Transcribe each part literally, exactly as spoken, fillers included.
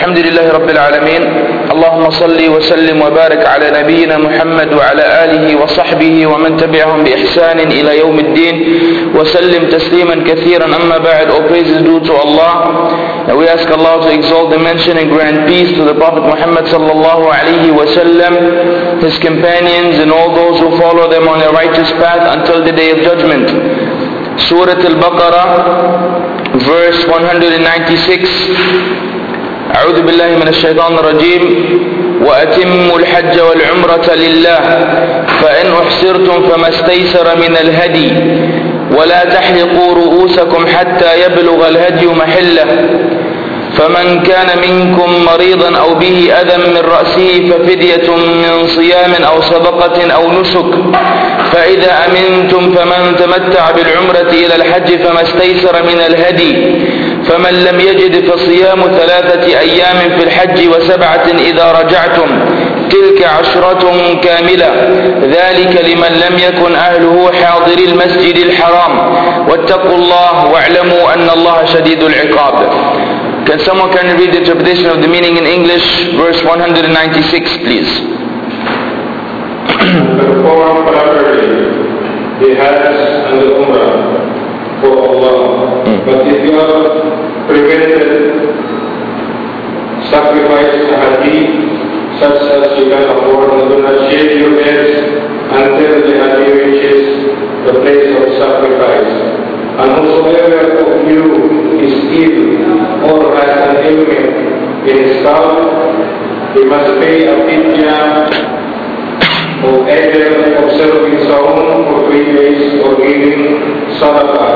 الحمد لله رب العالمين اللهم صل وسلم وبارك على نبينا محمد وعلى آله وصحبه ومن تبعهم بإحسان إلى يوم الدين وسلم تسليما كثيرا أما بعد. All praise is due to Allah, and we ask Allah to exalt, dimension and grant peace to the Prophet Muhammad sallallahu alaihi wasallam, his companions and all those who follow them on a righteous path until the day of judgment. Surah Al-Baqarah, verse one ninety-six. أعوذ بالله من الشيطان الرجيم. وأتموا الحج والعمرة لله فإن أحصرتم فما استيسر من الهدي ولا تحلقوا رؤوسكم حتى يبلغ الهدي محله فمن كان منكم مريضا أو به أذى من رأسه ففدية من صيام أو صدقة أو نسك فإذا أمنتم فمن تمتع بالعمرة إلى الحج فما استيسر من الهدي فمن لم يجد فصيام ثلاثة أيام في الحج وسبعة إذا رجعتم تلك عشرة كاملة ذلك لمن لم يكن أهله حاضر المسجد الحرام واتقوا الله واعلموا أن الله شديد العقاب. Can someone can read the interpretation of the meaning in English, verse one ninety-six, please? Perform properly the Hajj and the Umrah for Allah. Mm. But if you are prevented, sacrifice a hadi such as you can afford and do not shave your heads until the hadi reaches the place of sacrifice. And whosoever of you is ill or has an ailment in his scalp, he must pay a fidya or either observing Sawm for three days or giving sadaqah.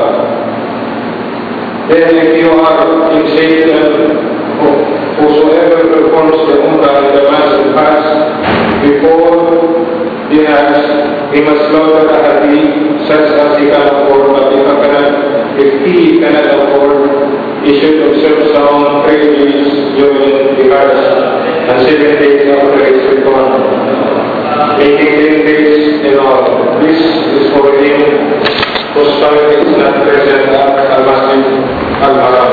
Then if you are in Satan, whosoever performs the Umrah and the Massive Hajj before the Hajj, he must slaughter a hadi such as he can afford, but if, cannot, if he cannot afford, he should observe Sawm three days during the Hajj and seven days after his return, making ten days in all. This is for him whose tongue is not present at Al-Masjid Al-Haram.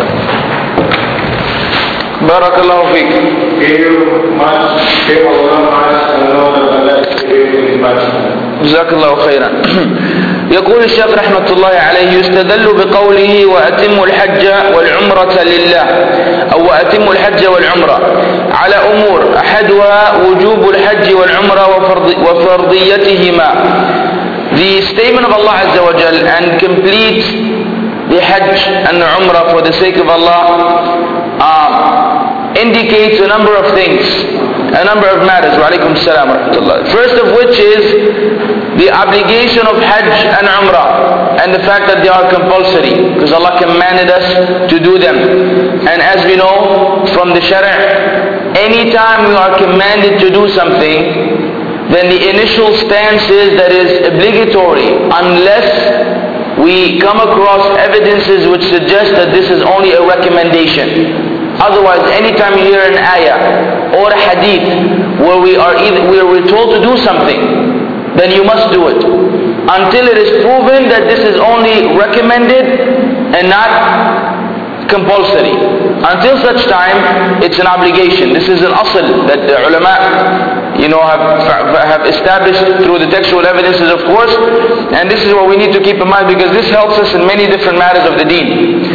Barakallahu fiqh. Give much, give Allah much, and know that Allah is giving much. جزاك الله خيرا. يقول الشيخ رحمة الله عليه يستدل بقوله وأتموا الحج والعمرة لله أو وأتموا الحج والعمرة على أمور أحدها وجوب الحج والعمرة وفرضيتهما. The statement of Allah Azza wa Jal and complete the Hajj and the Umrah for the sake of Allah um, indicates a number of things, a number of matters. Wa alaikum salam wa rahmatullah. First of which is the obligation of Hajj and Umrah and the fact that they are compulsory because Allah commanded us to do them. And as we know from the Sharia, anytime we are commanded to do something, then the initial stance is that is obligatory unless we come across evidences which suggest that this is only a recommendation. Otherwise, anytime you hear an ayah or a hadith where we are either where we're told to do something, then you must do it until it is proven that this is only recommended and not compulsory. Until such time, it's an obligation. This is an asl that the ulama, you know, have, have established through the textual evidences, of course. And this is what we need to keep in mind because this helps us in many different matters of the deen.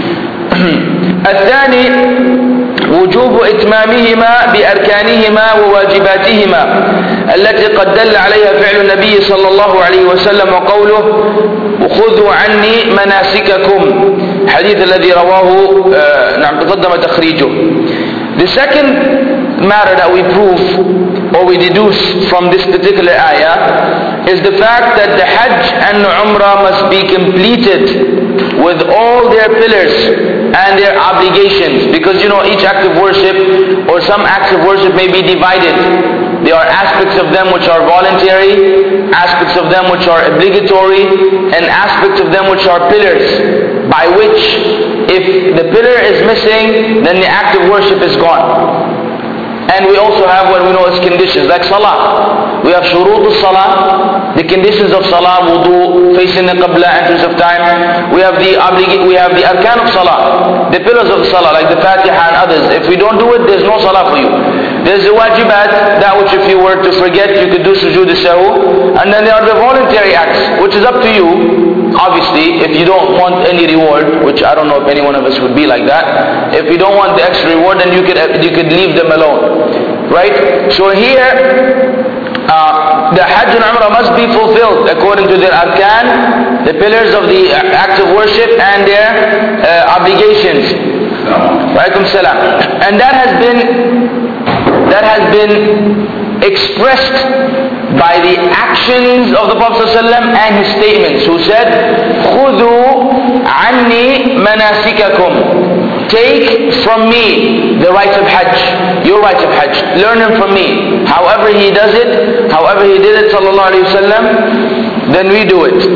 الثاني وجوب إتمامهما بأركانهما وواجباتهما التي قد دل عليها فعل النبي صلى الله عليه وسلم وقوله خذوا عني مناسككم حديث الذي رواه نعم تقدم تخريجه. The second matter that we prove or we deduce from this particular ayah is the fact that the Hajj and the Umrah must be completed with all their pillars and their obligations, because you know each act of worship or some acts of worship may be divided. There are aspects of them which are voluntary, aspects of them which are obligatory, and aspects of them which are pillars, by which if the pillar is missing, then the act of worship is gone. And we also have what we know as conditions, like salah. We have shurut al-salah, the conditions of salah, wudu, facing the qibla, entrance of time. We have the oblig- we have the arkan of salah, the pillars of salah, like the Fatiha and others. If we don't do it, there's salah for you. There's the wajibat, that which if you were to forget, you could do sujood as-sahw. And then there are the voluntary acts, which is up to you. Obviously, if you don't want any reward, which I don't know if any one of us would be like that. If you don't want the extra reward, then you could, you could leave them alone. Right? So here, Uh, the Hajj and Umrah must be fulfilled according to their arkan, the pillars of the acts of worship, and their uh, obligations. Walaikum salam. And that has been that has been expressed by the actions of the Prophet ﷺ and his statements, who said, "Khudhu anni manasikakum." Take from me the rites of Hajj, your rites of Hajj. Learn them from me. However he does it, however he did it, sallallahu alayhi wa sallam, then we do it.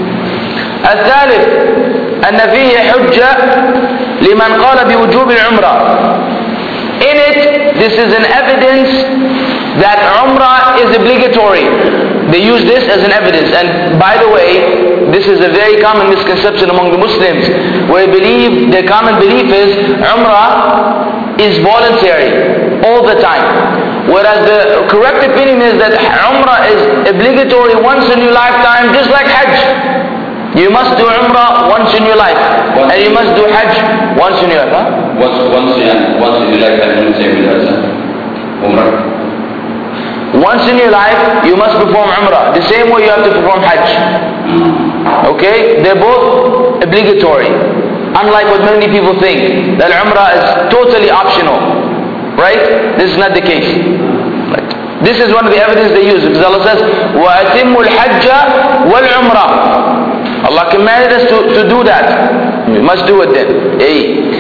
الثالث أن فيه حجة لمن قال بوجوب العمرة. In it, this is an evidence that Umrah is obligatory. They use this as an evidence. And by the way, this is a very common misconception among the Muslims, where they believe, their common belief is Umrah is voluntary all the time. Whereas the correct opinion is that Umrah is obligatory once in your lifetime, just like Hajj. You must do Umrah once in your life. Once and you must do Hajj once in your life. Huh? Once, once, in, once in your lifetime, you say with Umrah. Once in your life, you must perform Umrah. The same way you have to perform Hajj. Okay? They're both obligatory. Unlike what many people think, that Umrah is totally optional. Right? This is not the case. Right. This is one of the evidence they use. Because Allah says, وَأَتِمُّ الْحَجَّ وَالْعُمْرَةِ. Allah commanded us to, to do that. We must do it then. Hey.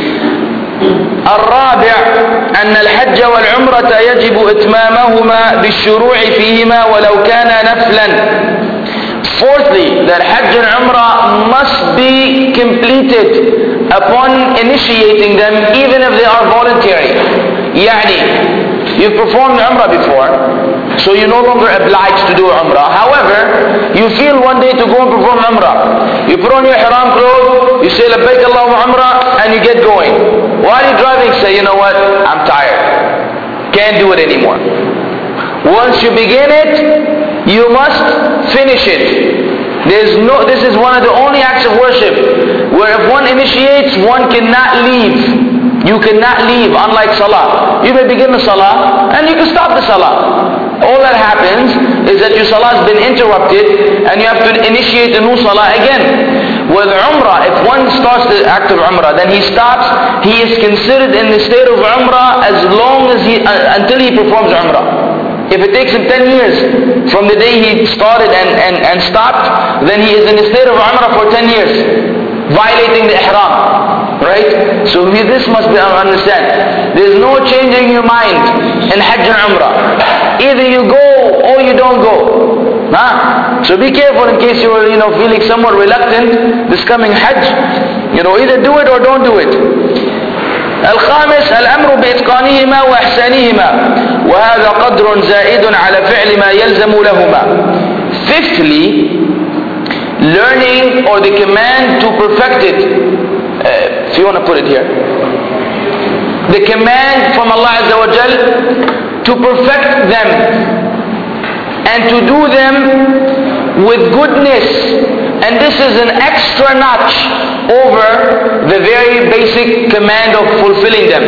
الرابع أن الحج والعمرة يجب إتمامهما بالشروع فيهما ولو كان نفلا. Fourthly, that Hajj and Umrah must be completed upon initiating them, even if they are voluntary. Yani, you've performed Umrah before, so you're no longer obliged to do Umrah. However, you feel one day to go and perform Umrah. You put on your ihram clothes, you say Labbaik Allahumma Umrah, and you get going. While you're driving, say, you know what, I'm tired. Can't do it anymore. Once you begin it, you must finish it. There's no, this is one of the only acts of worship where if one initiates, one cannot leave. You cannot leave, unlike Salah. You may begin the Salah and you can stop the Salah. All that happens is that your Salah has been interrupted and you have to initiate a new Salah again. With Umrah, if one starts the act of Umrah, then he stops, he is considered in the state of Umrah as long as he, uh, until he performs Umrah. If it takes him ten years from the day he started and, and, and stopped, then he is in the state of Umrah for ten years, violating the Ihram. Right? So this must be understand. There's no changing your mind in Hajj and Umrah. Either you go or you don't go. Huh? So be careful in case you are, you know, feeling somewhat reluctant this coming Hajj. You know, either do it or don't do it. الخامس الأمر بإتقانهما وإحسانهما وهذا قدر زائد على فعل ما يلزم لهما. Fifthly, learning or the command to perfect it. Uh, if you want to put it here. The command from Allah Azza wa Jal to perfect them and to do them with goodness. And this is an extra notch over the very basic command of fulfilling them.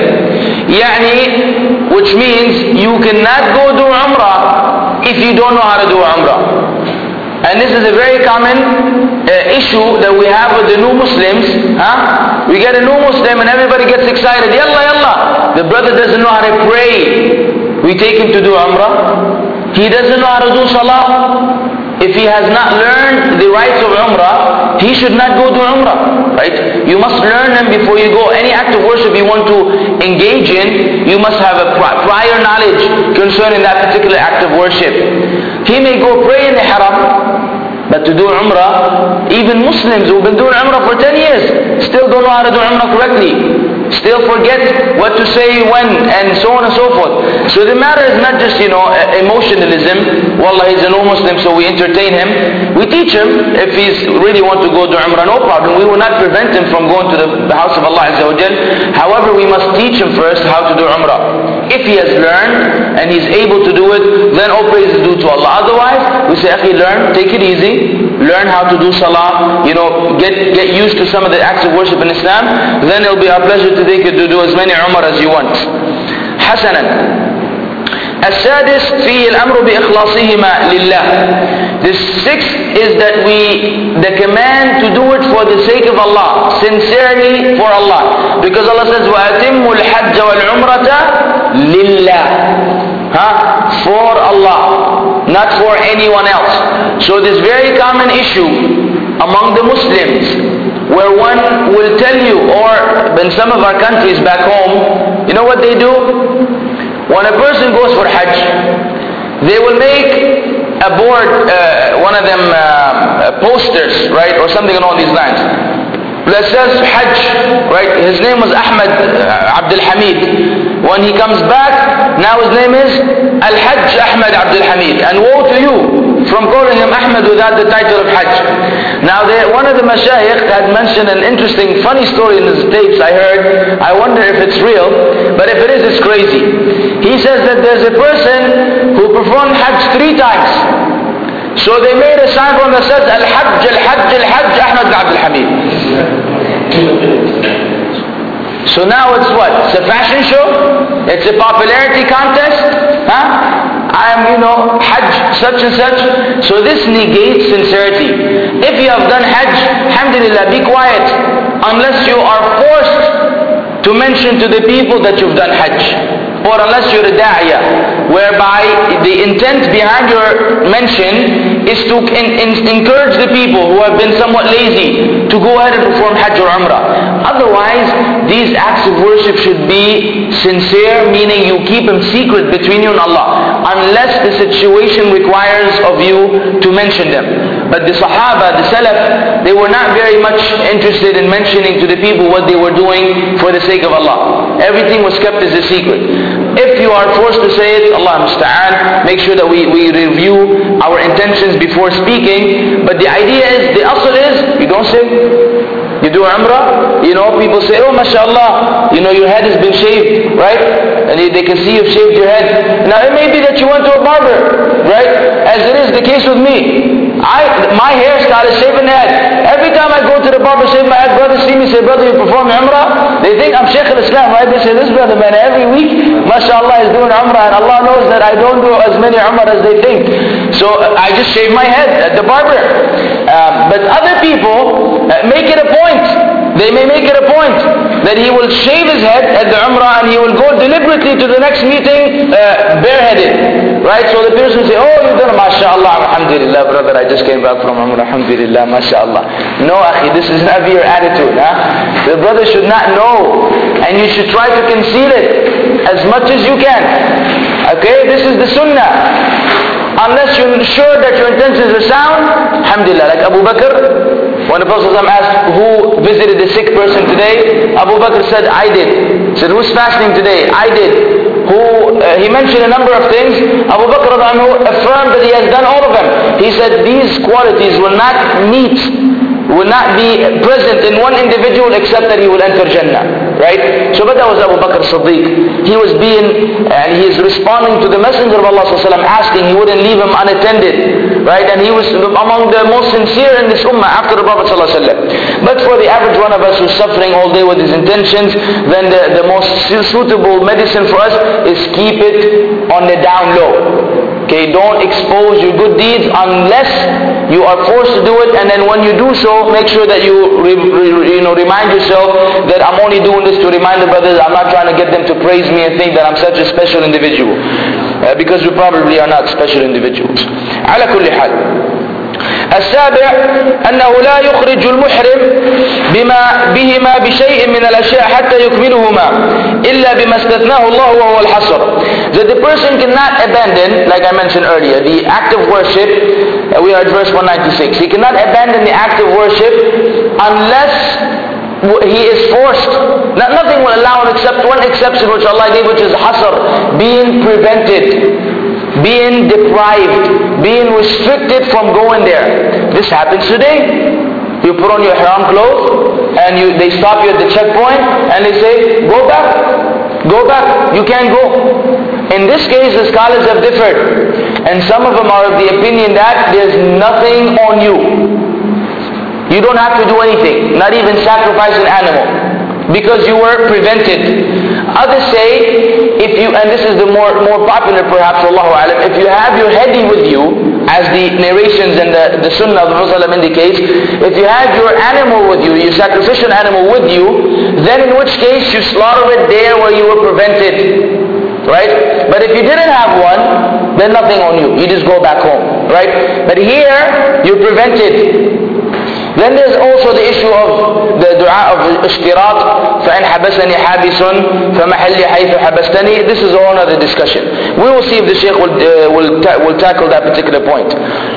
Yani, which means you cannot go do Umrah if you don't know how to do Umrah. And this is a very common uh, issue that we have with the new Muslims. Huh? We get a new Muslim and everybody gets excited. Yalla, yalla. The brother doesn't know how to pray. We take him to do Umrah. He doesn't know how to do Salah. If he has not learned the rites of Umrah, he should not go to Umrah. Right? You must learn them before you go. Any act of worship you want to engage in, you must have a prior knowledge concerning that particular act of worship. He may go pray in the Haram, but to do Umrah, even Muslims who have been doing Umrah for ten years still don't know how to do Umrah correctly. Still forget what to say when, and so on and so forth. So the matter is not just, you know, emotionalism. Wallah, he's a non-Muslim, so we entertain him. We teach him. If he really wants to go to Umrah, no problem. We will not prevent him from going to the, the house of Allah Azza wa Jal. However, we must teach him first how to do Umrah. If he has learned and he's able to do it, then all praise is due to Allah. Otherwise, we say, akhi, learn, take it easy, learn how to do salah, you know, get get used to some of the acts of worship in Islam, then it'll be our pleasure to take you to do as many Umrah as you want. حسنا. السادس فيه الأمر بإخلاصهما لله. The sixth is that we, the command to do it for the sake of Allah, sincerely for Allah. Because Allah says, وَأَتِمُّ الْحَجَّ وَالْعُمْرَةَ لِلَّهِ. Huh? For Allah, not for anyone else. So this very common issue among the Muslims, where one will tell you, or in some of our countries back home, you know what they do? When a person goes for Hajj, they will make a board, uh, one of them uh, posters, right, or something along these lines, that says Hajj, right? His name was Ahmed uh, Abdul Hamid. When he comes back, now his name is Al-Hajj Ahmed Abdul Hamid. And woe to you from calling him Ahmed without the title of Hajj. Now there, one of the mashayikh had mentioned an interesting, funny story in his tapes I heard. I wonder if it's real, but if it is, it's crazy. He says that there's a person who performed Hajj three times. So they made a sign from that says Al-Hajj, Al-Hajj, Al-Hajj Ahmed Abdul Hamid. So now it's what? It's a fashion show? It's a popularity contest? Huh? I am, you know, Hajj, such and such. So this negates sincerity. If you have done Hajj, alhamdulillah, be quiet. Unless you are forced to mention to the people that you've done Hajj. Or unless you're a da'iyah, whereby the intent behind your mention is to in, in, encourage the people who have been somewhat lazy to go ahead and perform Hajj or Umrah. Otherwise, these acts of worship should be sincere, meaning you keep them secret between you and Allah, unless the situation requires of you to mention them. But the Sahaba, the Salaf, they were not very much interested in mentioning to the people what they were doing for the sake of Allah. Everything was kept as a secret. If you are forced to say it, Allah musta'an, make sure that we, we review our intentions before speaking. But the idea is, the asl is, you don't say. You do Umrah, you know, people say, oh mashallah, you know, your head has been shaved, right? And they can see you've shaved your head. Now it may be that you went to a barber, right? As it is the case with me. I, my hairstyle is shaving the head. Every time I go to the barber, shave my head, brothers see me, say, brother, you perform Umrah? They think I'm Shaykh al-Islam, right? They say, this brother, man, every week, mashallah, is doing Umrah, and Allah knows that I don't do as many Umrah as they think. So uh, I just shave my head at the barber. Um, but other people uh, make it a point. They may make it a point that he will shave his head at the Umrah and he will go deliberately to the next meeting uh, bareheaded. Right? So the person will say, oh, you've done mashallah, alhamdulillah, brother, I just came back from Umrah, alhamdulillah, mashallah. No, akhi, this is not your attitude. Huh? The brother should not know, and you should try to conceal it as much as you can. Okay? This is the sunnah. Unless you're sure that your intentions are sound, alhamdulillah. Like Abu Bakr, when the Prophet asked who visited the sick person today, Abu Bakr said, I did. He said, who's fasting today? I did. Who, uh, he mentioned a number of things. Abu Bakr affirmed that he has done all of them. He said these qualities will not meet, will not be present in one individual except that he will enter Jannah. Right? So but that was Abu Bakr Siddiq. He was being, and he is responding to the Messenger of Allah asking, he wouldn't leave him unattended. Right? And he was among the most sincere in this ummah after the Prophet But for the average one of us who's suffering all day with his intentions, then the, the most suitable medicine for us is keep it on the down low. Okay, don't expose your good deeds unless you are forced to do it, and then when you do so, make sure that you re, re, you know remind yourself that I'm only doing this to remind the brothers. I'm not trying to get them to praise me and think that I'm such a special individual, uh, because we probably are not special individuals. على كل حال. السابع أنه لا يخرج المحرم بما بهما بشيء من الأشياء حتى يكملهما إلا بما استثناه الله وهو الحصر. That the person cannot abandon, like I mentioned earlier, the act of worship. Uh, we are at verse one ninety-six. He cannot abandon the act of worship unless he is forced. Not, nothing will allow him except one exception which Allah gave, which is hasr, being prevented, being deprived, being restricted from going there. This happens today. You put on your haram clothes and you, they stop you at the checkpoint and they say, go back, go back, you can't go. In this case, the scholars have differed. And some of them are of the opinion that there's nothing on you. You don't have to do anything, not even sacrifice an animal, because you were prevented. Others say, if you, and this is the more, more popular perhaps, Allahu Alam, if you have your hadi with you, as the narrations and the, the sunnah of the Prophet indicates, if you have your animal with you, your sacrificial animal with you, then in which case you slaughter it there where you were prevented. Right? But if you didn't have one, then nothing on you. You just go back home. Right? But here, you're prevented. Then there's also the issue of the dua of ishtirat. فَإِنْ حَبَسَنِي حَابِسٌ فَمَحَلِّي حَيْثُ حَبَسْتَنِي. This is all another discussion. We will see if the Shaykh will, uh, will, ta will tackle that particular point.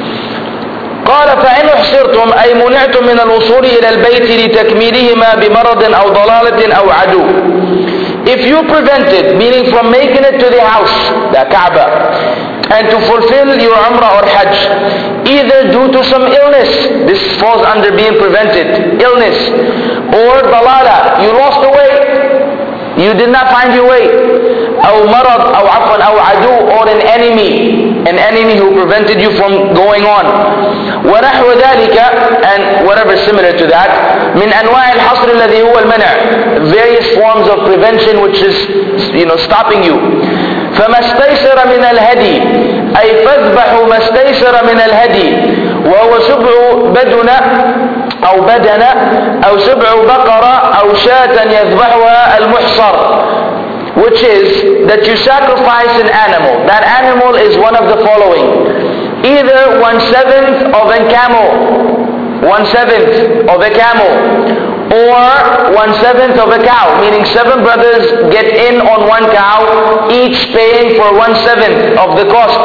قال فإن أحصرتم أي منعتم من الوصول إلى البيت لتكميلهما بمرض أو ضلالة أو عدو. If you prevented, meaning from making it to the house, the Kaaba, and to fulfill your Umrah or Hajj, either due to some illness, this falls under being prevented, illness, or dalala, you lost the way, you did not find your way, أو مرض أو عفوا أو عدو, or an enemy, an enemy who prevented you from going on. ونحو ذلك, and whatever similar to that, من أنواع الحصر الذي هو المنع, various forms of prevention which is, you know, stopping you. فما استيسر من الهدي أي فاذبحوا ما استيسر من الهدي وهو سبع بدن أو بدن أو سبع بقرة أو شاة يذبحها المحصر, which is that you sacrifice an animal. That animal is one of the following: either one seventh of a camel, one seventh of a camel, or one seventh of a cow, meaning seven brothers get in on one cow, each paying for one seventh of the cost,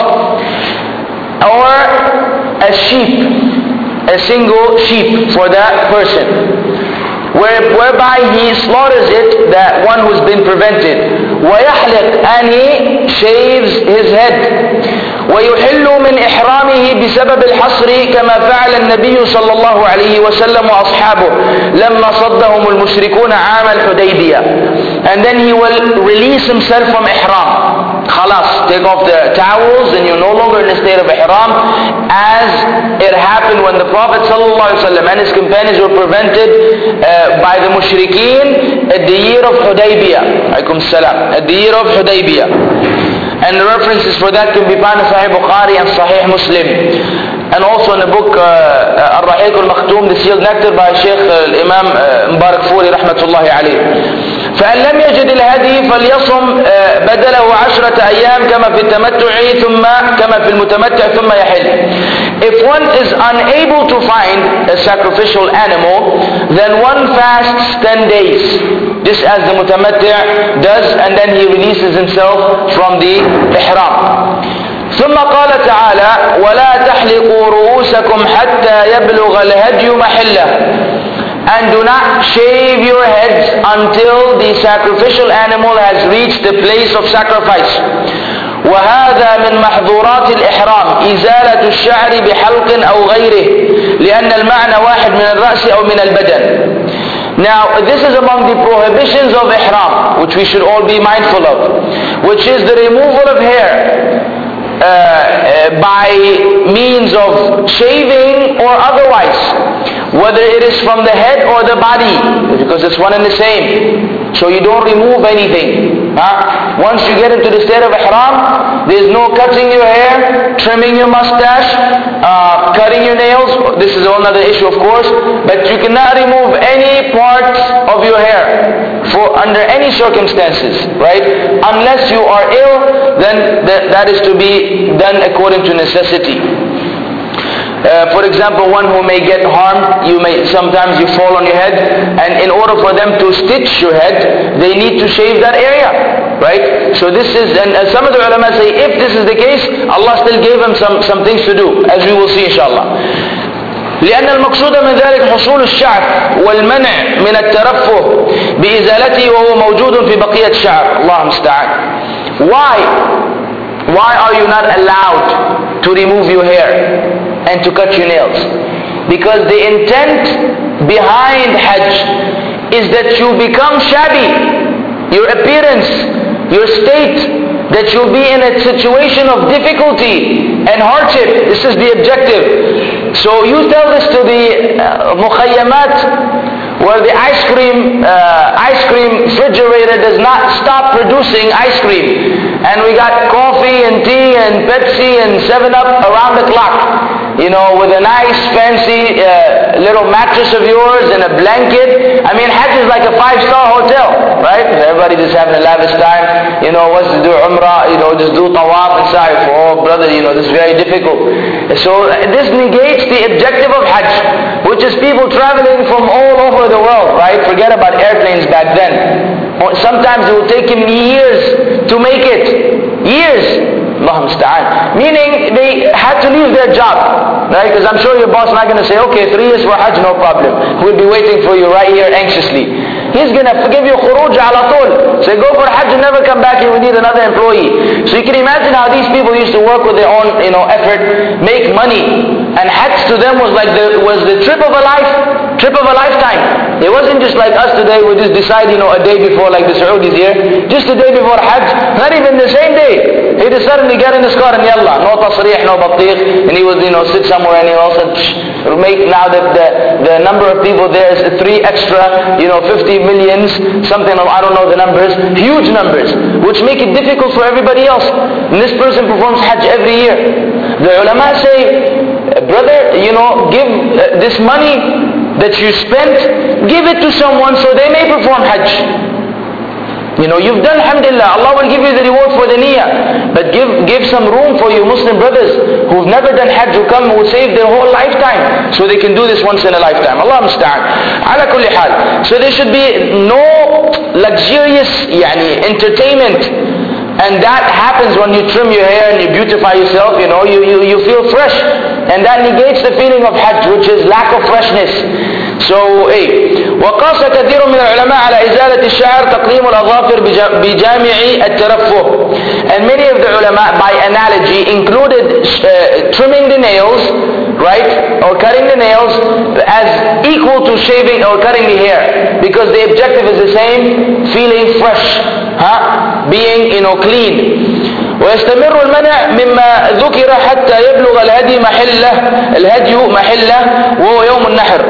or a sheep, a single sheep for that person, where, whereby he slaughters it, that one who's been prevented. ويحلق, and he shaves his head. ويحل من إحرامه بسبب الحصر كما فعل النبي صلى الله عليه وسلم وأصحابه لما صدهم المشركون عام الحديبية. And then he will release himself from ihram. Khalas, take off the towels and you're no longer in a state of ihram, as it happened when the Prophet ﷺ and his companions were prevented uh, by the mushrikeen at the year of Hudaybiyah. Alaykum salam. At the year of Hudaybiyah. And the references for that can be found in Sahih Bukhari and Sahih Muslim. And also in the book uh, Al-Rahiq Al-Makhtoum, the Sealed Nectar by Shaykh uh, Imam uh, Mubarak Furi Rahmatullahi alayhi. فإن لم يجد الهدي فليصم بدله عشرة أيام كما في التمتع ثم كما في المتمتع ثم يحل. If one is unable to find a sacrificial animal, then one fasts ten days, just as the mutamatti' does, and then he releases himself from the ihram. ثم قال تعالى ولا تحلقوا رؤوسكم حتى يبلغ الهدي محله. And do not shave your heads until the sacrificial animal has reached the place of sacrifice. وهذا من محظورات الإحرام إزالة الشعر بحلق أو غيره لأن المعنى واحد من الرأس أو من البدن. Now this is among the prohibitions of ihram, which we should all be mindful of, which is the removal of hair uh, uh, by means of shaving or otherwise, whether it is from the head or the body, because it's one and the same. So you don't remove anything. Huh? Once you get into the state of ihram, there's no cutting your hair, trimming your mustache, uh, cutting your nails. This is another issue, of course. But you cannot remove any parts of your hair for under any circumstances, right? Unless you are ill, then th that is to be done according to necessity. Uh, for example, one who may get harmed, you may sometimes you fall on your head, and in order for them to stitch your head, they need to shave that area, right? So this is, and uh, some of the ulama say, if this is the case, Allah still gave them some some things to do, as we will see inshallah. لأن المقصود من ذلك حصول الشعر والمنع من الترفه بإزالته وهو موجود في بقية الشعر. الله المستعان. Why? Why are you not allowed to remove your hair and to cut your nails? Because the intent behind Hajj is that you become shabby. Your appearance your state, that you'll be in a situation of difficulty and hardship. This is the objective. So you tell this to the uh, mukhayamat, where the ice cream uh, ice cream refrigerator does not stop producing ice cream, and we got coffee and tea and Pepsi and seven up around the clock, you know, with a nice fancy uh, little mattress of yours and a blanket. I mean, Hajj is like a five-star hotel, right? Everybody just having a lavish time, you know, wants to do Umrah, you know, just do tawaf and sa'i. Oh brother, you know, this is very difficult. So uh, this negates the objective of Hajj, which is people traveling from all over the world, right? Forget about airplanes back then. Sometimes it will take him years to make it. Years. Allah musta'an. Meaning they had to leave their job, right? Because I'm sure your boss is not going to say, okay, three years for Hajj, no problem. We'll be waiting for you right here anxiously. He's going to give you khuruj ala tul. Say, go for Hajj and never come back here, we need another employee. So you can imagine how these people used to work with their own, you know, effort, make money. And Hajj to them was like the, was the trip of a life, trip of a lifetime. It wasn't just like us today, we just decide, you know, a day before, like the Saudis here, just a day before Hajj, not even the same day. He just suddenly get in his car and yallah, no tasrih, no battiq, and he was, you know, sit somewhere and he also make, now that the, the number of people there is three extra, you know, fifty millions, something, I don't know the numbers, huge numbers, which make it difficult for everybody else. And this person performs Hajj every year. The ulama say, brother, you know, give uh, this money that you spent, give it to someone so they may perform Hajj. You know, you've done, alhamdulillah, Allah will give you the reward for the niyyah. But give give some room for your Muslim brothers who've never done Hajj, who come, who save their whole lifetime, so they can do this once in a lifetime. Allah musta'an. Ala kulli hal. So there should be no luxurious yani, entertainment. And that happens when you trim your hair and you beautify yourself, you know, you, you, you feel fresh. And that negates the feeling of Hajj, which is lack of freshness. So, hey, وقاس كثير من العلماء على إزالة الشعر تقليم الأظافر بجامع الترفه. And many of the ulama, by analogy, included uh, trimming the nails, right, or cutting the nails as equal to shaving or cutting the hair, because the objective is the same, feeling fresh, huh? Being, you know, clean. ويستمر المنع مما ذكر حتى يبلغ الهدي محله الهدي محله وهو يوم النحر.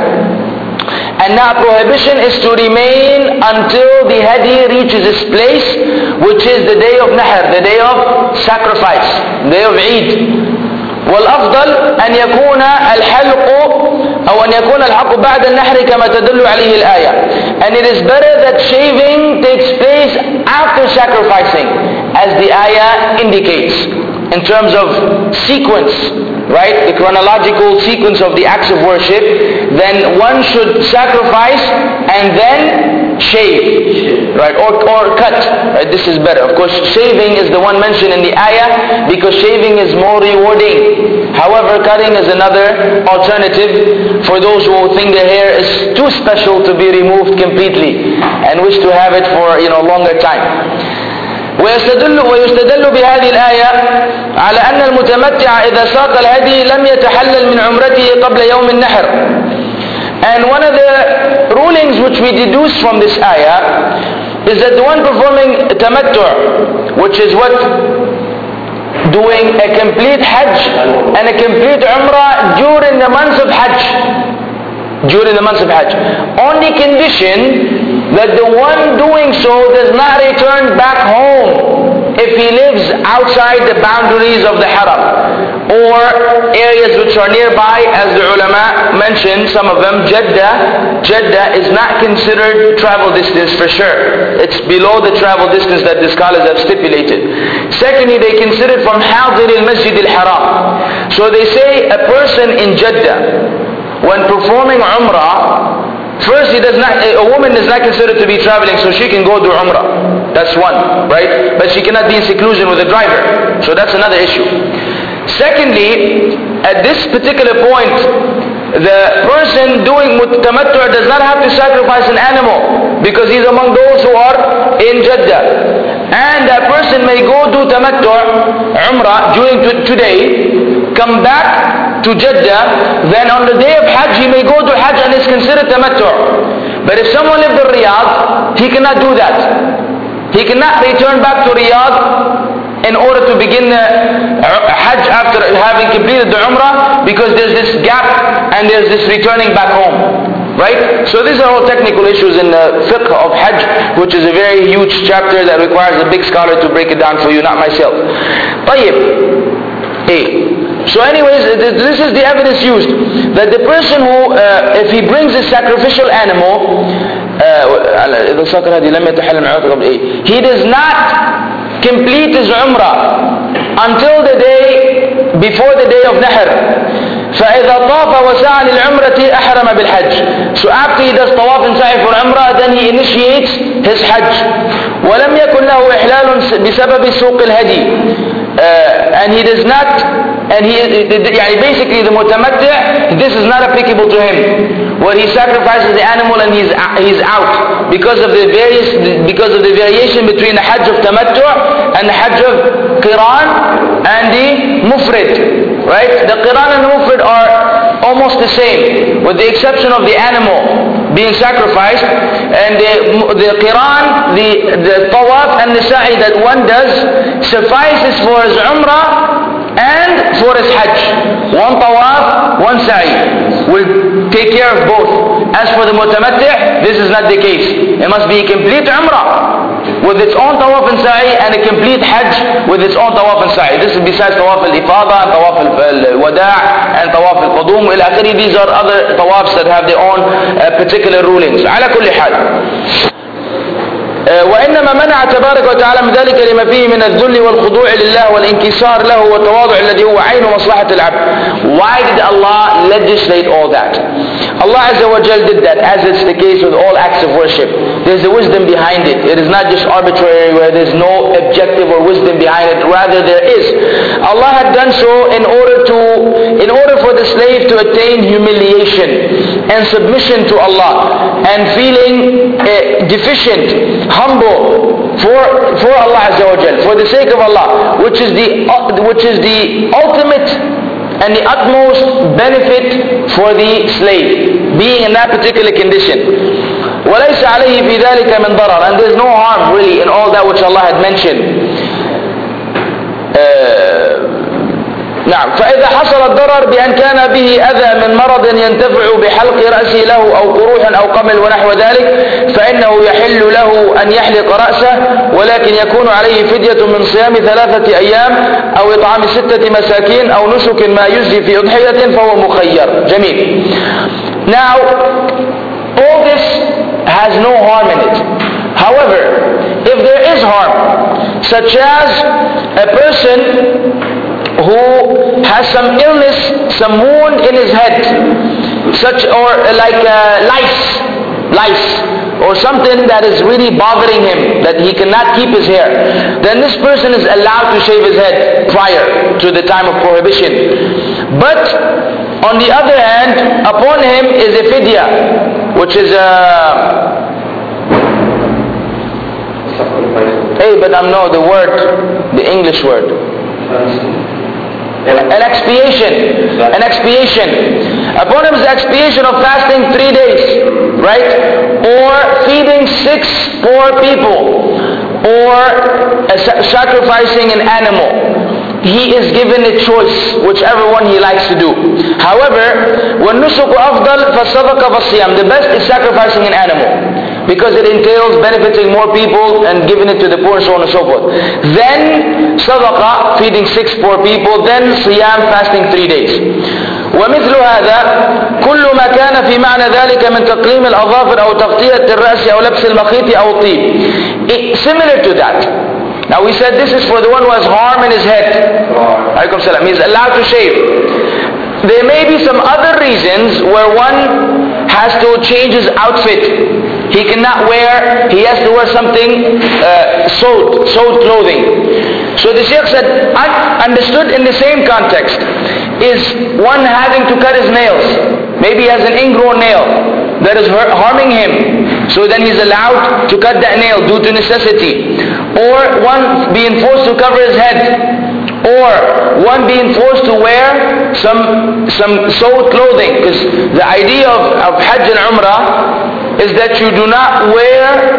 And now prohibition is to remain until the hadi reaches its place, which is the day of Nahr, the day of sacrifice, day of Eid. والأفضل أن يكون الحلق أو أن يكون الحلق بعد النحر كما تدل عليه الآية. And it is better that shaving takes place after sacrificing, as the ayah indicates, in terms of sequence, right? The chronological sequence of the acts of worship. Then one should sacrifice and then shave, right? Or, or cut, right? This is better. Of course, shaving is the one mentioned in the ayah because shaving is more rewarding. However, cutting is another alternative for those who think their hair is too special to be removed completely and wish to have it for, you know, longer time. ويستدل ويستدل بهذه الآية على أن المتمتع إذا ساق الهدي لم يتحلل من عمرته قبل يوم النحر. And one of the rulings which we deduce from this ayah is that the one performing tamattu', which is what? Doing a complete Hajj and a complete Umrah during the months of Hajj. During the months of Hajj. On the condition that the one doing so does not return back home if he lives outside the boundaries of the Haram, or areas which are nearby, as the ulama mentioned, some of them. Jeddah, Jeddah is not considered travel distance for sure. It's below the travel distance that the scholars have stipulated. Secondly, they consider it from Hadir al-Masjid al-Haram. So they say a person in Jeddah, when performing Umrah, first, he does not, a woman is not considered to be traveling, so she can go do Umrah. That's one, right? But she cannot be in seclusion with a driver. So that's another issue. Secondly, at this particular point, the person doing tamattu' does not have to sacrifice an animal because he's among those who are in Jeddah. And that person may go do tamattu', Umrah, during t- today, come back to Jeddah, then on the day of Hajj he may go to Hajj and is considered tamattu'. But if someone lives in Riyadh, he cannot do that. He cannot return back to Riyadh in order to begin the Hajj after having completed the Umrah, because there's this gap and there's this returning back home. Right? So these are all technical issues in the fiqh of Hajj, which is a very huge chapter that requires a big scholar to break it down for you, not myself. طيب. A. So anyways, this is the evidence used, that the person who, uh, if he brings a sacrificial animal, uh, he does not complete his Umrah until the day, before the day of Nahr. فإذا طاف وسعى للعمرة أحرم بالحج. So after he does tawaf and sa'i for Umrah, then he initiates his Hajj. ولم يكن له إحلال بسبب سوق الهدي. Uh, and he does not, and he, يعني basically the mutamatti', this is not applicable to him, where he sacrifices the animal and he's he's out because of the various because of the variation between the Hajj of tamattu' and the Hajj of qiran and the mufrid. Right? The qiran and the mufrid are almost the same, with the exception of the animal being sacrificed, and the the qiran, the the tawaf and the sa'i that one does suffices for his umrah and for his hajj. One tawaf, one sa'i will take care of both. As for the mutamatti', this is not the case. It must be a complete umrah with its own tawaf and sa'i, and a complete hajj with its own tawaf and sa'i. This is besides tawaf al-ifada and tawaf al-wada' and tawaf al-qudum ila akhiri. These are other tawafs that have their own uh, particular rulings. على كل حال. وإنما منع تبارك وتعالى من ذلك لما فيه من الذل والخضوع لله والانكسار له والتواضع الذي هو عين مصلحة العبد. Why did Allah legislate all that? Allah Azza wa Jal did that, as it's the case with all acts of worship. There's a wisdom behind it. It is not just arbitrary where there's no objective or wisdom behind it. Rather there is. Allah had done so in order to, in order for the slave to attain humiliation and submission to Allah and feeling uh, deficient, humble for for Allah Azza wa Jal, for the sake of Allah, which is the uh, which is the ultimate and the utmost benefit for the slave, being in that particular condition. وَلَيْسَ عَلَيْهِ فِي ذَلِكَ مِنْ ضَرَرٍ. And there's no harm really in all that which Allah had mentioned. Uh, نعم. فإذا حصل الضرر بأن كان به أذى من مرض ينتفع بحلق رأسه له أو قروح أو قمل ونحو ذلك، فإنه يحل له أن يحلق رأسه، ولكن يكون عليه فدية من صيام ثلاثة أيام أو إطعام ستة مساكين أو نسك ما يجزي في أضحية، فهو مخير. جميل. Now, all this has no harm in it. However, if there is harm, such as a person who has some illness, some wound in his head, such or like uh, lice, lice, or something that is really bothering him, that he cannot keep his hair, then this person is allowed to shave his head prior to the time of prohibition. But on the other hand, upon him is a fidya, which is a hey, but I know the word, the English word. An expiation, an expiation. Upon him is the expiation of fasting three days, right? Or feeding six poor people, or uh, sacrificing an animal. He is given a choice, whichever one he likes to do. However, when nusuku afdal fasadaqa fasiyam, the best is sacrificing an animal, because it entails benefiting more people and giving it to the poor and so on and so forth. Then sadaqa, feeding six poor people, then siyam, fasting three days. ومثل هذا كل ما كان في معنى ذلك من تقليم الأظافر أو تغطية الرأس أو لبس المخيط أو الطيب. Similar to that. Now we said this is for the one who has harm in his head. Alaykum salam. He is allowed to shave. There may be some other reasons where one has to change his outfit. He cannot wear, he has to wear something uh, sewed, sewed clothing. So the Shaykh said, un- understood in the same context, is one having to cut his nails. Maybe he has an ingrown nail that is harming him. So then he's allowed to cut that nail due to necessity. Or one being forced to cover his head. Or one being forced to wear some some sewed clothing. Because the idea of, of Hajj and Umrah is that you do not wear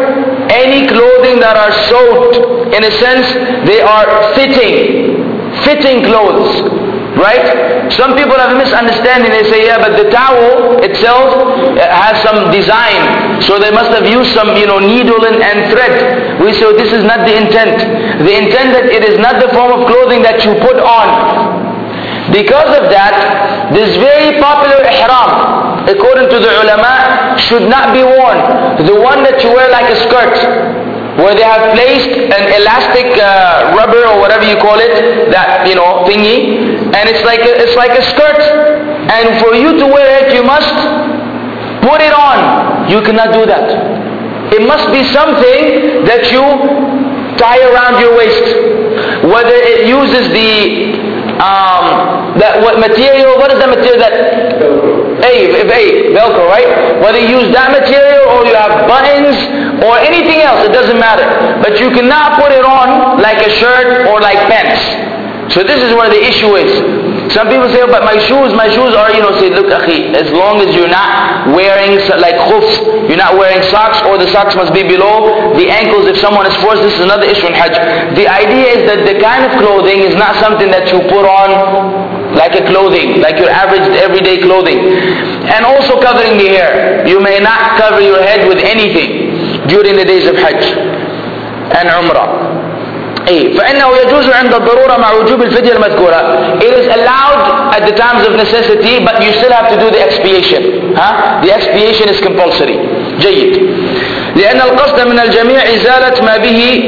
any clothing that are sewed, in a sense, they are fitting, fitting clothes. Right? Some people have a misunderstanding. They say, yeah, but the towel itself has some design, so they must have used some, you know, needle and, and thread. We say, oh, this is not the intent. The intent that it is not the form of clothing that you put on. Because of that, this very popular ihram, according to the ulama, should not be worn. The one that you wear like a skirt, where they have placed an elastic uh, rubber or whatever you call it, that, you know, thingy, and it's like a, it's like a skirt, and for you to wear it you must put it on. You cannot do that. It must be something that you tie around your waist, whether it uses the um, that what material, what is the material that hey, hey, Velcro, right? Whether you use that material or you have buttons or anything else, it doesn't matter. But you cannot put it on like a shirt or like pants. So this is where the issue is. Some people say, oh, but my shoes, my shoes are, you know, say, look, akhi, as long as you're not wearing like khuf, you're not wearing socks, or the socks must be below the ankles if someone is forced. This is another issue in Hajj. The idea is that the kind of clothing is not something that you put on like a clothing, like your average everyday clothing. And also covering the hair. You may not cover your head with anything during the days of Hajj and Umrah. فإنه يجوز عند الضرورة مع وجوب الفدية المذكورة. It is allowed at the times of necessity, but you still have to do the expiation. huh? The expiation is compulsory. جيد. لأن القصد من الجميع إزالة ما به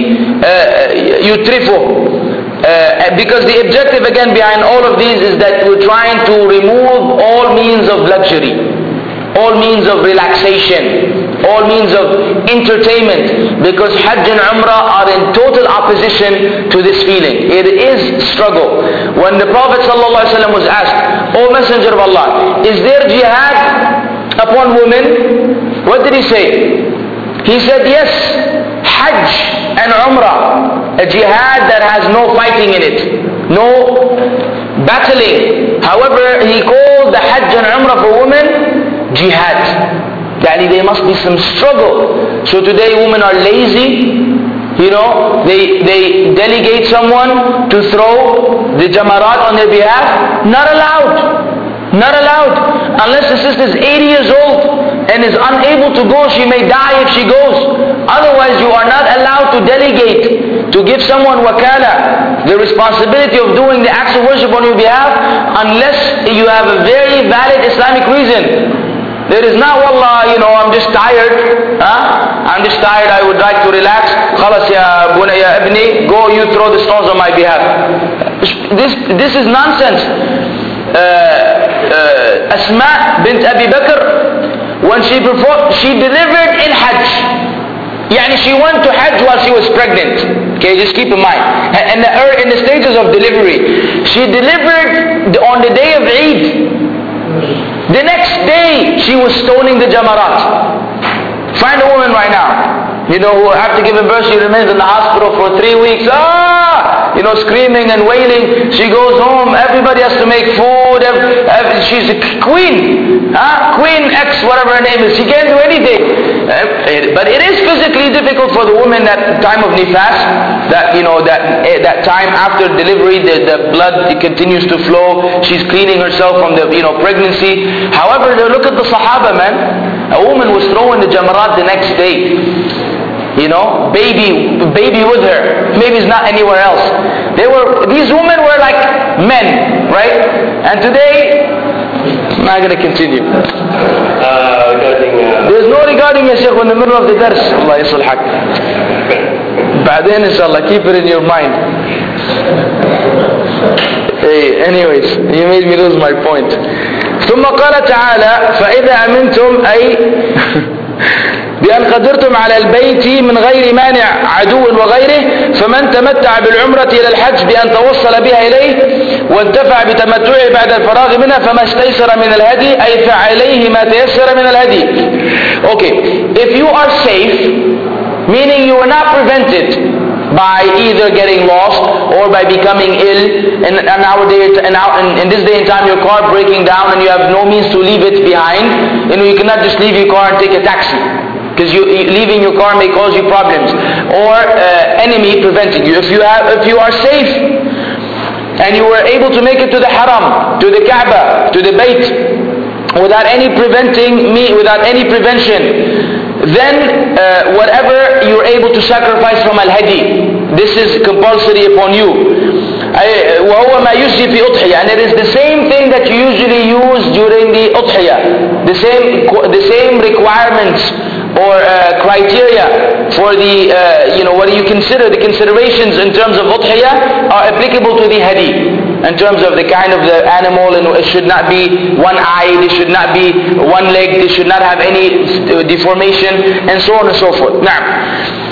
يترفه. Uh, because the objective again behind all of these is that we're trying to remove all means of luxury, all means of relaxation, all means of entertainment, because Hajj and Umrah are in total opposition to this feeling. It is struggle. When the Prophet ﷺ was asked, O Messenger of Allah, is there jihad upon women? What did he say? He said, yes, Hajj and Umrah, a jihad that has no fighting in it, no battling. However, he called the Hajj and Umrah for women jihad. Yani there must be some struggle. So today women are lazy. You know, they, they delegate someone to throw the jamarat on their behalf. Not allowed. Not allowed. Unless the sister is eighty years old and is unable to go, she may die if she goes. Otherwise you are not allowed to delegate, to give someone wakala, the responsibility of doing the acts of worship on your behalf, unless you have a very valid Islamic reason. There is not, wallah, you know, I'm just tired. Huh? I'm just tired, I would like to relax. Khalas ya bunay ya ibni, go you throw the stones on my behalf. This, this is nonsense. Uh, uh, Asma bint Abi Bakr, when she performed, she delivered in Hajj. Yani she went to Hajj while she was pregnant. Okay, just keep in mind. And in the stages of delivery, she delivered on the day of Eid. The next day, she was stoning the jamarat. Find a woman right now, you know, who after giving birth, she remains in the hospital for three weeks. Ah! You know, screaming and wailing. She goes home, everybody has to make food. Every, every, she's a queen. Huh? Queen X, whatever her name is. She can't do anything. But it is physically difficult for the woman that time of nifas, that, you know, that that time after delivery, the, the blood it continues to flow. She's cleaning herself from the, you know, pregnancy. However, look at the Sahaba, man. A woman was throwing the jamarat the next day. You know, baby, baby with her. Baby's not anywhere else. They were, these women were like men, right? And today, I'm not going to continue. Uh, regarding, uh, There's no regarding ya Shaykh in the middle of the dars. Allah yasulhak. Ba'deen inshallah, keep it in your mind. Hey, anyways, you made me lose my point. ثم قال تعالى فإذا أمنتم أي بأن قدرتم على البيت من غير مانع عدو وغيره فمن تمتع بالعمرة إلى الحج بأن توصل بها إليه وانتفع بتمتعه بعد الفراغ منها فما استيسر من الهدي أي فعليه ما تيسر من الهدي. Okay, if you are safe, meaning you are not prevented by either getting lost or by becoming ill, and in, our day, in, in, in this day and time your car breaking down and you have no means to leave it behind, you know, you cannot just leave your car and take a taxi. because you, you, leaving your car may cause you problems, or uh, enemy preventing you. If you have, if you are safe and you were able to make it to the haram, to the Kaaba, to the Bayt, without any preventing me, without any prevention, then uh, whatever you're able to sacrifice from al-hadi, this is compulsory upon you. وهو ما يجزي في أضحية, and it is the same thing that you usually use during the أضحية, the same the same requirements or uh, criteria for the uh, you know what do you consider the considerations in terms of أضحية are applicable to the hadi, in terms of the kind of the animal, and it should not be one eye, it should not be one leg, it should not have any deformation, and so on and so forth. Now,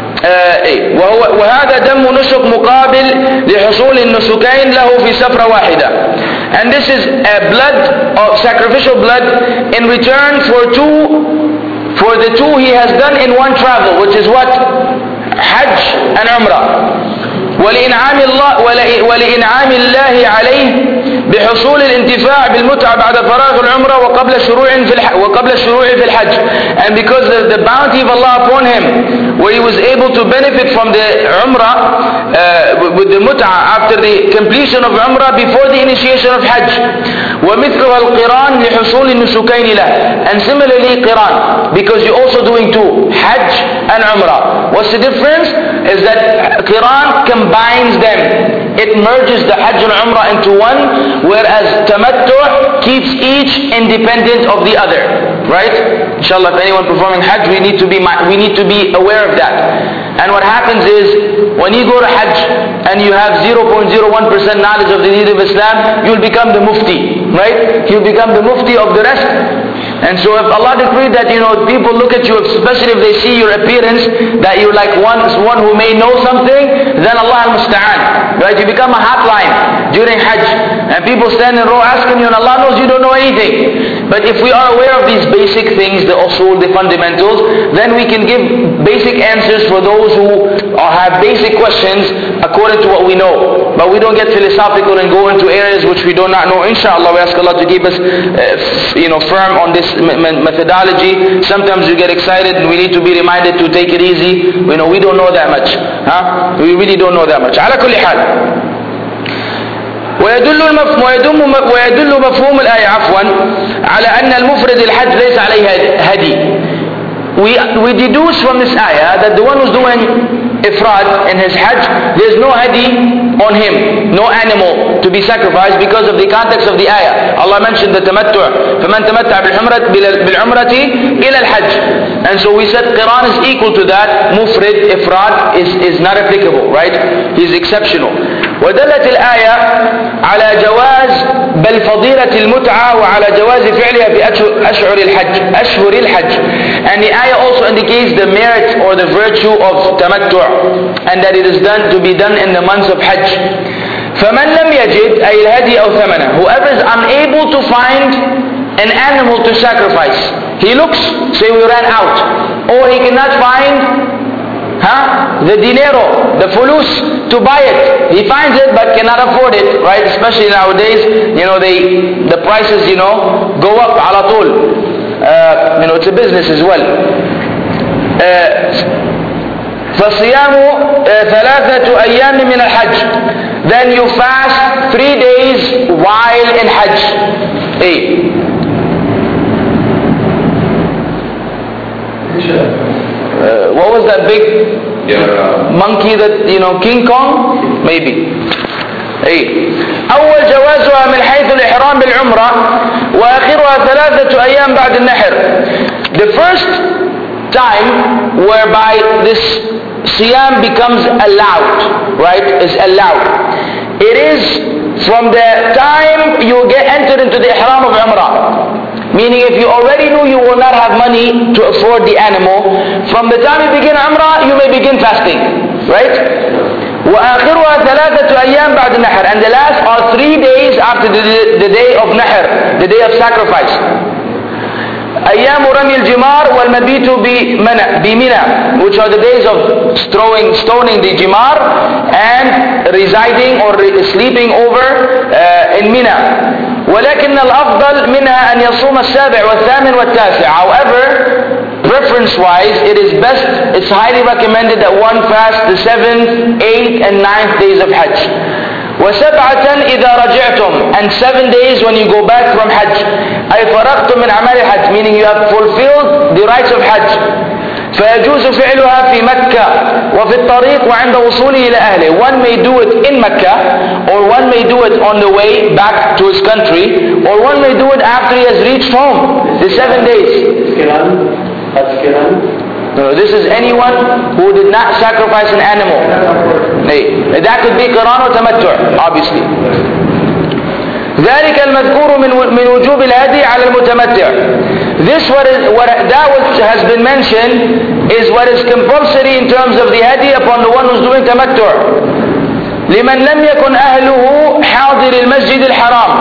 Uh, وهو وهذا دم نسك مقابل لحصول النسكين له في سفرة واحدة, and this is a blood of sacrificial blood in return for two for the two he has done in one travel, which is what? Hajj and Umrah. ولإنعام الله ولإنعام الله عليه بحصول الانتفاع بالمتعة بعد فراغ العمرة وقبل الشروع في الحج وقبل الشروع في الحج, and because of the bounty of Allah upon him, where he was able to benefit from the Umrah uh, with the mut'ah after the completion of Umrah before the initiation of Hajj. ومثلها القران لحصول النسكين له, and similarly Qiran, because you're also doing two, Hajj and Umrah. What's the difference? Is that Qiran combines them, it merges the Hajj and Umrah into one, whereas Tamattu' keeps each independent of the other. Right? Inshallah, if anyone performing Hajj, we need to be we need to be aware of that. And what happens is, when you go to Hajj and you have zero point zero one percent knowledge of the deen of Islam, you'll become the mufti, right? You'll become the mufti of the rest. And so if Allah decreed that, you know, people look at you, especially if they see your appearance, that you're like one, one who may know something, then Allah al-Musta'an, right? You become a hotline during Hajj, and people stand in row asking you, and Allah knows you don't know anything. But if we are aware of these basic things, the usul, the fundamentals, then we can give basic answers for those who have basic questions according to what we know. But we don't get philosophical and go into areas which we do not know. Inshallah, we ask Allah to keep us uh, you know, firm on this methodology. Sometimes we get excited and we need to be reminded to take it easy. You know, we don't know that much. Huh? We really don't know that much. على كل حال. ويدل المفهوم ويدل مفهوم الآية عفوا على أن المفرد الحج ليس عليه هدي. We, we deduce from this ayah that the one who's doing ifrad in his hajj, there's no hadi on him, no animal to be sacrificed, because of the context of the ayah. Allah mentioned the tamattu', فَمَنْ تَمَتَّعَ بِالْعُمْرَةِ إِلَى الْحَجِّ, and so we said Qiran is equal to that. Mufrid, ifrad is, is not applicable, right? He's exceptional. ودلت الآية على جواز بل فضيلة المتعة وعلى جواز فعلها في أشهر الحج أشهر الحج, and the ayah also indicates the merit or the virtue of tamattu', and that it is done to be done in the months of Hajj. فمن لم يجد أي الهدي أو ثمنه, whoever is unable to find an animal to sacrifice, he looks, say we ran out, or he cannot find Huh? the dinero, the fulus to buy it. He finds it but cannot afford it, right? Especially nowadays, you know, they the prices, you know, go up ala tul. Uh, you know, it's a business as well. فَالصِّيَامُ ثَلَاثَةُ أَيَّامٍ مِنَ الْحَجِّ, then you fast three days while in Hajj. Hey. Uh, what was that big yeah. monkey that, you know, King Kong? Maybe. Hey. أول جوازها من حيث الإحرام بالعمرة وآخرها ثلاثة أيام بعد النحر. The first time whereby this siyam becomes allowed, right, is allowed. It is from the time you get entered into the ihram of Umrah. Meaning if you already knew you will not have money to afford the animal, from the time you begin Umrah, you may begin fasting. Right? وآخرها ثلاثة أيام بعد النحر, and the last are three days after the, the day of Nahr, the day of sacrifice. أيام رمي الجمار والمبيت بمنى, which are the days of throwing, stoning the jimar and residing or sleeping over uh, in Mina. ولكن الأفضل منها أن يصوم السابع والثامن والتاسع. However, preference-wise, it is best, it's highly recommended that one fast the seventh, eighth, and ninth days of Hajj. وَسَبْعَةً إِذَا رَجِعْتُمْ, and seven days when you go back from Hajj. أي فرغتم من أعمال الحج, meaning you have fulfilled the rites of Hajj. فيجوز فعلها في مكة وفي الطريق وعند وصوله إلى أهله. One may do it in Mecca, or one may do it on the way back to his country, or one may do it after he has reached home, the seven days. No, this is anyone who did not sacrifice an animal. That could be Qiran or Tamattu', obviously. ذلك المذكور من من وجوب الهدي على المتمتع. This what is what that which has been mentioned is what is compulsory in terms of the hadi upon the one who's doing tamattu'. لمن لم يكن أهله حاضر المسجد الحرام.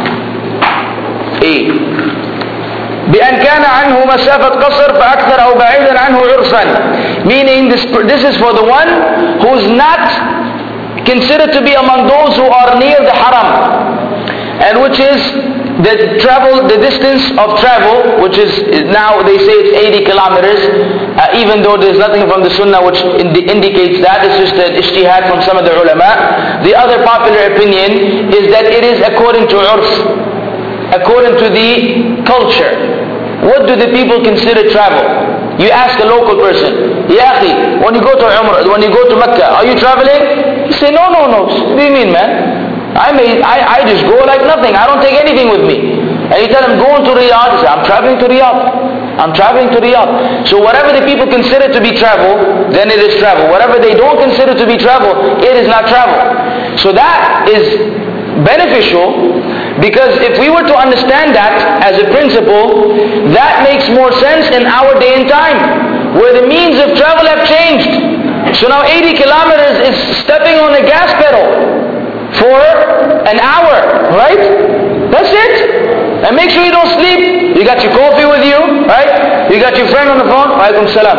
إيه. بأن كان عنه مسافة قصر فأكثر أو بعيدا عنه عرفا. Meaning this this is for the one who's not considered to be among those who are near the haram, and which is the travel, the distance of travel, which is now they say it's eighty kilometers, uh, even though there's nothing from the Sunnah which indi- indicates that. It's just an ijtihad from some of the ulama. The other popular opinion is that it is according to urf, according to the culture. What do the people consider travel? You ask a local person, Ya akhi, when you go to Umrah, when you go to Mecca, are you traveling? You say, no, no, no. What do you mean, man? I may, I, I just go like nothing. I don't take anything with me. And you tell him, going to Riyadh. He says, I'm traveling to Riyadh. I'm traveling to Riyadh. So whatever the people consider to be travel, then it is travel. Whatever they don't consider to be travel, it is not travel. So that is beneficial, because if we were to understand that as a principle, that makes more sense in our day and time, where the means of travel have changed. So now eighty kilometers is stepping on the gas pedal for an hour, right? That's it. And make sure you don't sleep. You got your coffee with you, right? You got your friend on the phone. Walaikum salam.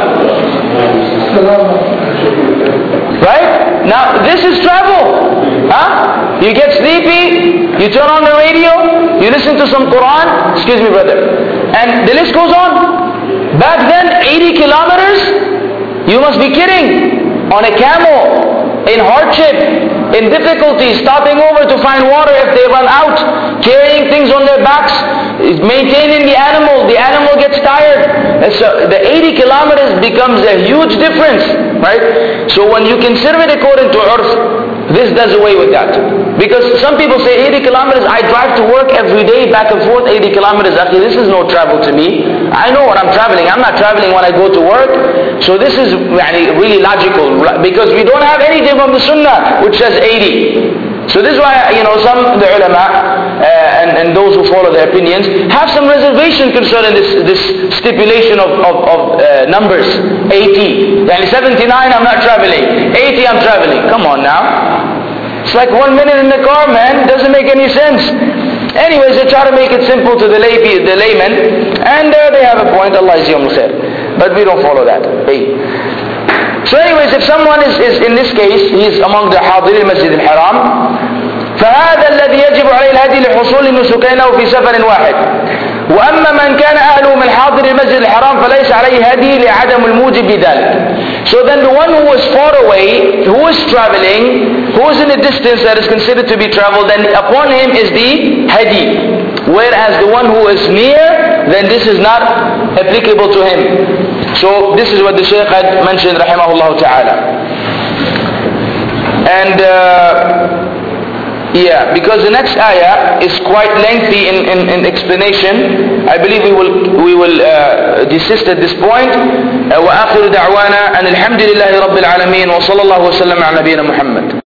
Right? Now this is travel. Huh? You get sleepy, you turn on the radio, you listen to some Quran, excuse me brother, and the list goes on. Back then, eighty kilometers, you must be kidding, on a camel, in hardship, in difficulty, stopping over to find water if they run out, carrying things on their backs, maintaining the animal, the animal gets tired. And so the eighty kilometers becomes a huge difference, right? So when you consider it according to urf, this does away with that. Because some people say eighty kilometers, I drive to work every day, back and forth, eighty kilometers. Actually, this is no travel to me. I know when I'm traveling. I'm not traveling when I go to work. So this is really logical, because we don't have anything from the Sunnah which says eighty. So this is why, you know, some the ulama uh, and, and those who follow their opinions have some reservation concerning this this stipulation of, of, of uh, numbers. eighty. Yani seventy-nine, I'm not traveling. eighty, I'm traveling. Come on now. It's like one minute in the car, man. It doesn't make any sense. Anyways, they try to make it simple to the lay, the layman, and uh, they have a point. Allah is yawm khair. But we don't follow that. Hey. So anyways, if someone is, is in this case, he's among the حاضري المسجد الحرام, فهذا الذي يجب عليه الهدي لحصول نسكينه في سفر واحد. وأما من كان أهله من حاضر المسجد الحرام فليس عليه هدي لعدم الموجب لذلك. So then the one who is far away, who is traveling, who is in a distance that is considered to be travel, then upon him is the hadi. Whereas the one who is near, then this is not applicable to him. So this is what the Shaykh had mentioned, rahimahullah ta'ala. And uh, yeah, because the next ayah is quite lengthy in, in, in explanation, I believe we will we will uh, desist at this point. وآخر دعوانا أن الحمد لله رب العالمين وصلى الله وسلم على نبينا محمد.